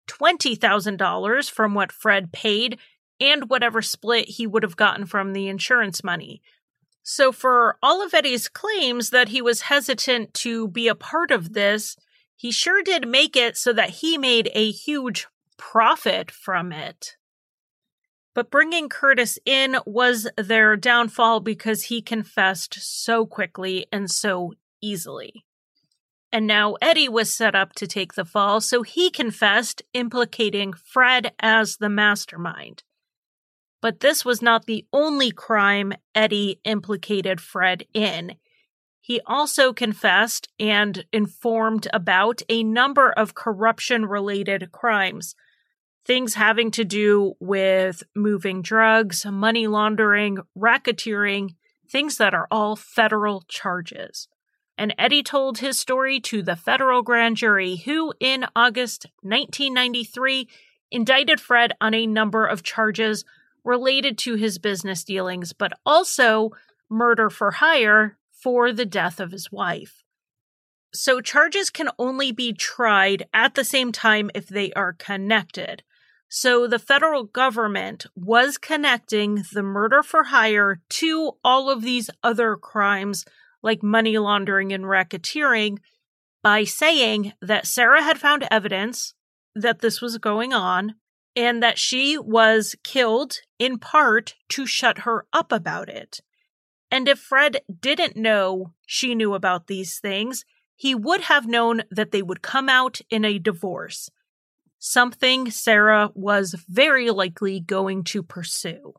$20,000 from what Fred paid and whatever split he would have gotten from the insurance money. So for all of Eddie's claims that he was hesitant to be a part of this, he sure did make it so that he made a huge profit from it. But bringing Curtis in was their downfall because he confessed so quickly and so easily. And now Eddie was set up to take the fall, so he confessed, implicating Fred as the mastermind. But this was not the only crime Eddie implicated Fred in. He also confessed and informed about a number of corruption-related crimes. Things having to do with moving drugs, money laundering, racketeering, things that are all federal charges. And Eddie told his story to the federal grand jury, who in August 1993 indicted Fred on a number of charges related to his business dealings, but also murder for hire for the death of his wife. So charges can only be tried at the same time if they are connected. So the federal government was connecting the murder for hire to all of these other crimes like money laundering and racketeering by saying that Sarah had found evidence that this was going on and that she was killed in part to shut her up about it. And if Fred didn't know she knew about these things, he would have known that they would come out in a divorce. Something Sarah was very likely going to pursue.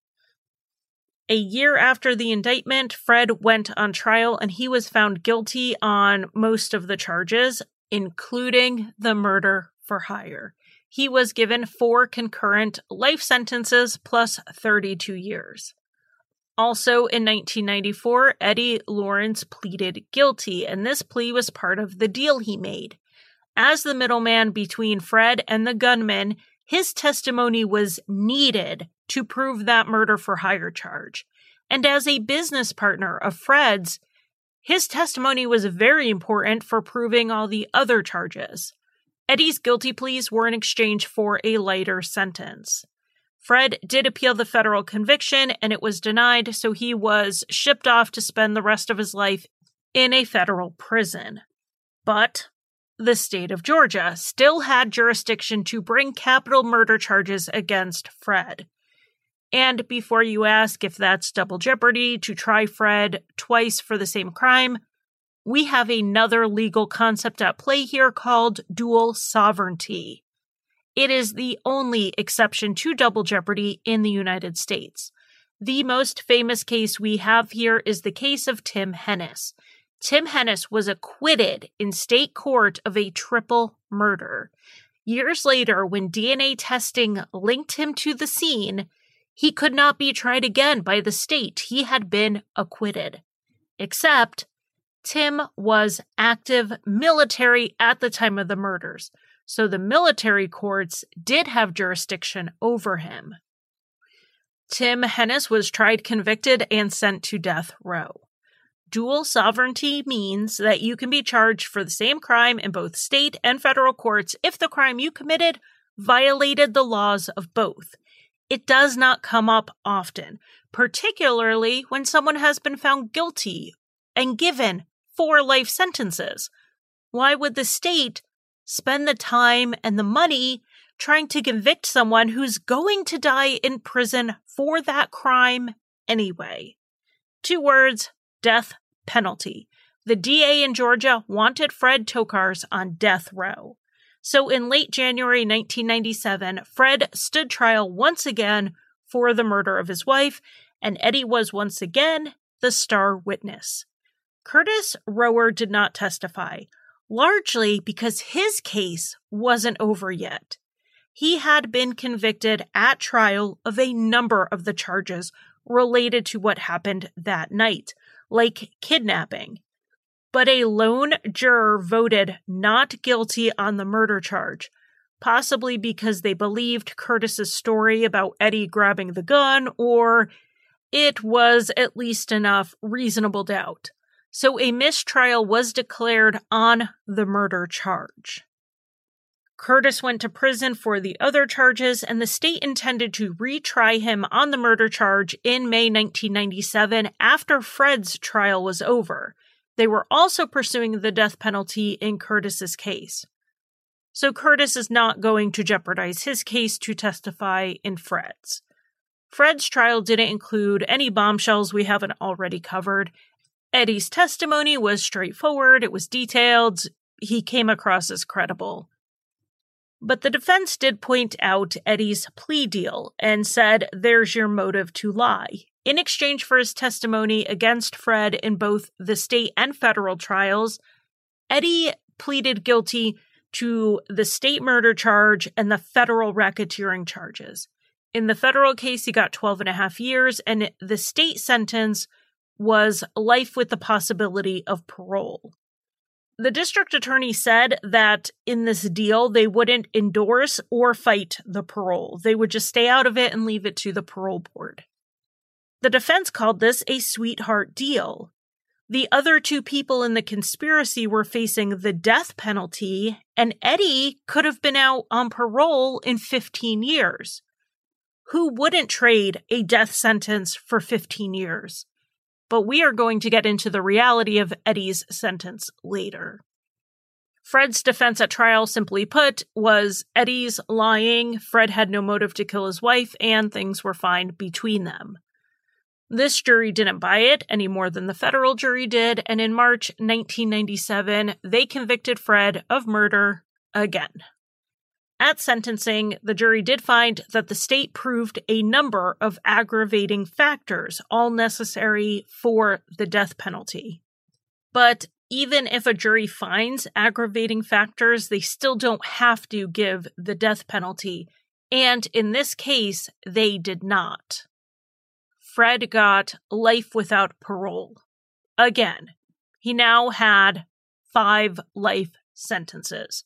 A year after the indictment, Fred went on trial and he was found guilty on most of the charges, including the murder for hire. He was given 4 concurrent life sentences plus 32 years. Also in 1994, Eddie Lawrence pleaded guilty, and this plea was part of the deal he made. As the middleman between Fred and the gunman, his testimony was needed to prove that murder for hire charge. And as a business partner of Fred's, his testimony was very important for proving all the other charges. Eddie's guilty pleas were in exchange for a lighter sentence. Fred did appeal the federal conviction, and it was denied, so he was shipped off to spend the rest of his life in a federal prison. But the state of Georgia still had jurisdiction to bring capital murder charges against Fred. And before you ask if that's double jeopardy to try Fred twice for the same crime, we have another legal concept at play here called dual sovereignty. It is the only exception to double jeopardy in the United States. The most famous case we have here is the case of Tim Hennis. Tim Hennis was acquitted in state court of a triple murder. Years later, when DNA testing linked him to the scene, he could not be tried again by the state. He had been acquitted. Except, Tim was active military at the time of the murders, so the military courts did have jurisdiction over him. Tim Hennis was tried, convicted, and sent to death row. Dual sovereignty means that you can be charged for the same crime in both state and federal courts if the crime you committed violated the laws of both. It does not come up often, particularly when someone has been found guilty and given 4 life sentences. Why would the state spend the time and the money trying to convict someone who's going to die in prison for that crime anyway? 2 words, death penalty. The DA in Georgia wanted Fred Tokars on death row. So in late January 1997, Fred stood trial once again for the murder of his wife, and Eddie was once again the star witness. Curtis Rower did not testify, largely because his case wasn't over yet. He had been convicted at trial of a number of the charges related to what happened that night, like kidnapping. But a lone juror voted not guilty on the murder charge, possibly because they believed Curtis's story about Eddie grabbing the gun, or it was at least enough reasonable doubt. So a mistrial was declared on the murder charge. Curtis went to prison for the other charges, and the state intended to retry him on the murder charge in May 1997 after Fred's trial was over. They were also pursuing the death penalty in Curtis's case. So Curtis is not going to jeopardize his case to testify in Fred's. Fred's trial didn't include any bombshells we haven't already covered. Eddie's testimony was straightforward, it was detailed, he came across as credible. But the defense did point out Eddie's plea deal and said, there's your motive to lie. In exchange for his testimony against Fred in both the state and federal trials, Eddie pleaded guilty to the state murder charge and the federal racketeering charges. In the federal case, he got 12.5 years, and the state sentence was life with the possibility of parole. The district attorney said that in this deal, they wouldn't endorse or fight the parole. They would just stay out of it and leave it to the parole board. The defense called this a sweetheart deal. The other 2 people in the conspiracy were facing the death penalty, and Eddie could have been out on parole in 15 years. Who wouldn't trade a death sentence for 15 years? But we are going to get into the reality of Eddie's sentence later. Fred's defense at trial, simply put, was Eddie's lying, Fred had no motive to kill his wife, and things were fine between them. This jury didn't buy it any more than the federal jury did, and in March 1997, they convicted Fred of murder again. At sentencing, the jury did find that the state proved a number of aggravating factors, all necessary for the death penalty. But even if a jury finds aggravating factors, they still don't have to give the death penalty, and in this case, they did not. Fred got life without parole. Again, he now had 5 life sentences.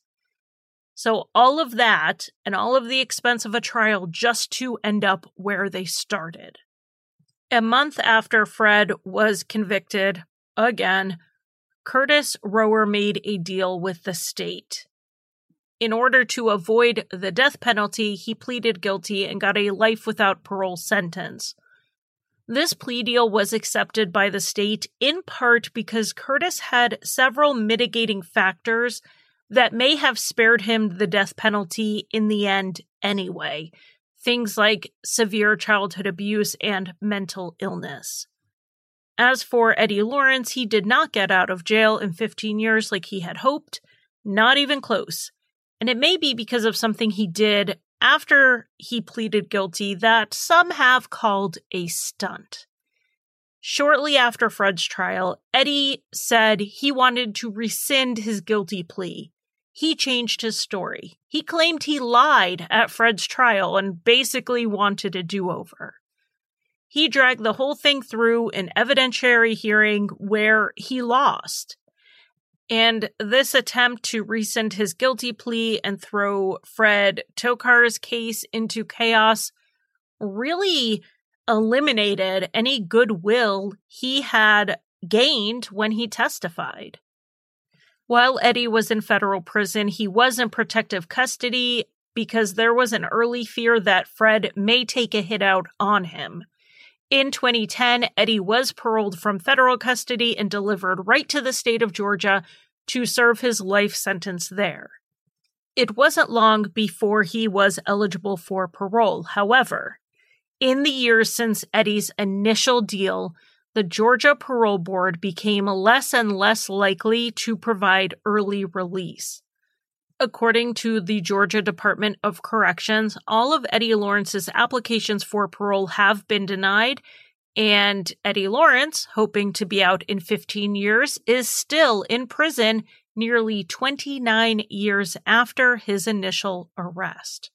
So all of that and all of the expense of a trial just to end up where they started. A month after Fred was convicted, again, Curtis Rower made a deal with the state. In order to avoid the death penalty, he pleaded guilty and got a life without parole sentence. This plea deal was accepted by the state in part because Curtis had several mitigating factors that may have spared him the death penalty in the end anyway. Things like severe childhood abuse and mental illness. As for Eddie Lawrence, he did not get out of jail in 15 years like he had hoped, not even close. And it may be because of something he did after he pleaded guilty that some have called a stunt. Shortly after Fred's trial, Eddie said he wanted to rescind his guilty plea. He changed his story. He claimed he lied at Fred's trial and basically wanted a do-over. He dragged the whole thing through an evidentiary hearing where he lost. And this attempt to rescind his guilty plea and throw Fred Tokar's case into chaos really eliminated any goodwill he had gained when he testified. While Eddie was in federal prison, he was in protective custody because there was an early fear that Fred may take a hit out on him. In 2010, Eddie was paroled from federal custody and delivered right to the state of Georgia to serve his life sentence there. It wasn't long before he was eligible for parole. However, in the years since Eddie's initial deal, the Georgia Parole Board became less and less likely to provide early release. According to the Georgia Department of Corrections, all of Eddie Lawrence's applications for parole have been denied, and Eddie Lawrence, hoping to be out in 15 years, is still in prison nearly 29 years after his initial arrest.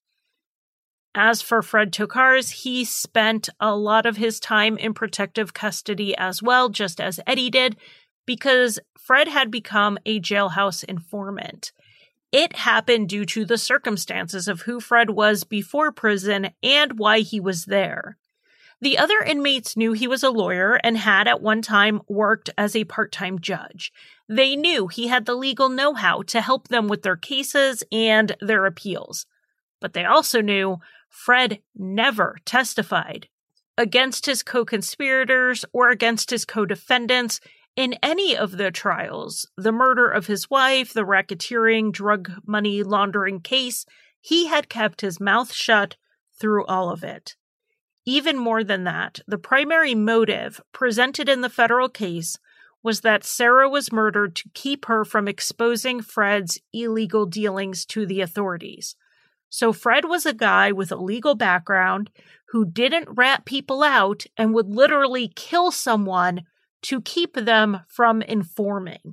As for Fred Tokars, he spent a lot of his time in protective custody as well, just as Eddie did, because Fred had become a jailhouse informant. It happened due to the circumstances of who Fred was before prison and why he was there. The other inmates knew he was a lawyer and had at one time worked as a part-time judge. They knew he had the legal know-how to help them with their cases and their appeals. But they also knew Fred never testified against his co-conspirators or against his co-defendants in any of the trials. The murder of his wife, the racketeering, drug money laundering case, he had kept his mouth shut through all of it. Even more than that, the primary motive presented in the federal case was that Sarah was murdered to keep her from exposing Fred's illegal dealings to the authorities. So Fred was a guy with a legal background who didn't rat people out and would literally kill someone to keep them from informing.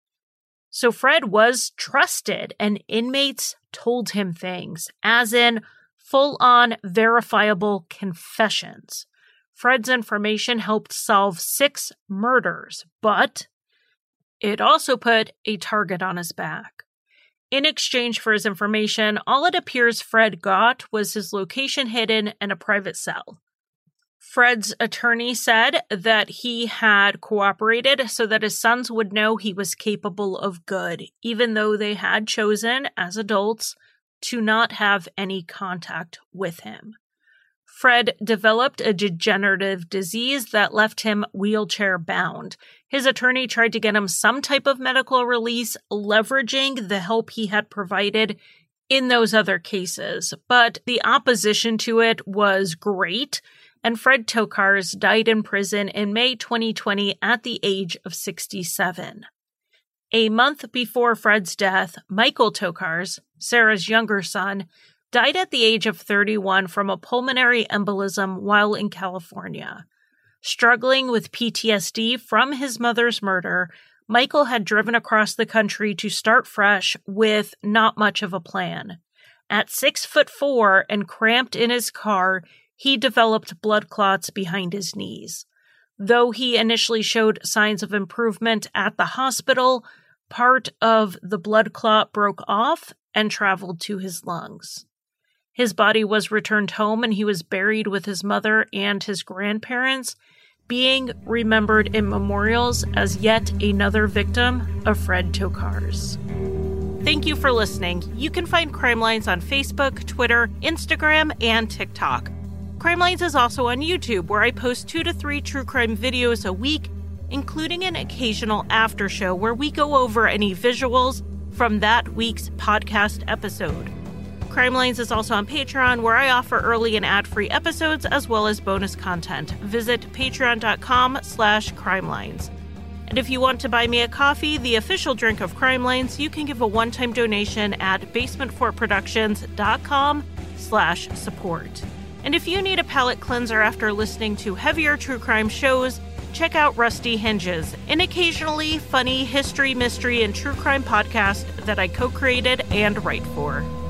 So Fred was trusted, and inmates told him things, as in full-on verifiable confessions. Fred's information helped solve 6 murders, but it also put a target on his back. In exchange for his information, all it appears Fred got was his location hidden and a private cell. Fred's attorney said that he had cooperated so that his sons would know he was capable of good, even though they had chosen, as adults, to not have any contact with him. Fred developed a degenerative disease that left him wheelchair-bound. His attorney tried to get him some type of medical release, leveraging the help he had provided in those other cases. But the opposition to it was great, and Fred Tokars died in prison in May 2020 at the age of 67. A month before Fred's death, Michael Tokars, Sarah's younger son, died at the age of 31 from a pulmonary embolism while in California. Struggling with PTSD from his mother's murder, Michael had driven across the country to start fresh with not much of a plan. At 6'4" and cramped in his car, he developed blood clots behind his knees. Though he initially showed signs of improvement at the hospital, part of the blood clot broke off and traveled to his lungs. His body was returned home and he was buried with his mother and his grandparents, being remembered in memorials as yet another victim of Fred Tokars. Thank you for listening. You can find Crime Lines on Facebook, Twitter, Instagram, and TikTok. Crime Lines is also on YouTube, where I post 2 to 3 true crime videos a week, including an occasional after show where we go over any visuals from that week's podcast episode. Crime Lines is also on Patreon, where I offer early and ad-free episodes as well as bonus content. Visit patreon.com/crimelines. And if you want to buy me a coffee, the official drink of Crime Lines, you can give a one-time donation at basementfortproductions.com/support. And if you need a palate cleanser after listening to heavier true crime shows, check out Rusty Hinges, an occasionally funny history, mystery, and true crime podcast that I co-created and write for.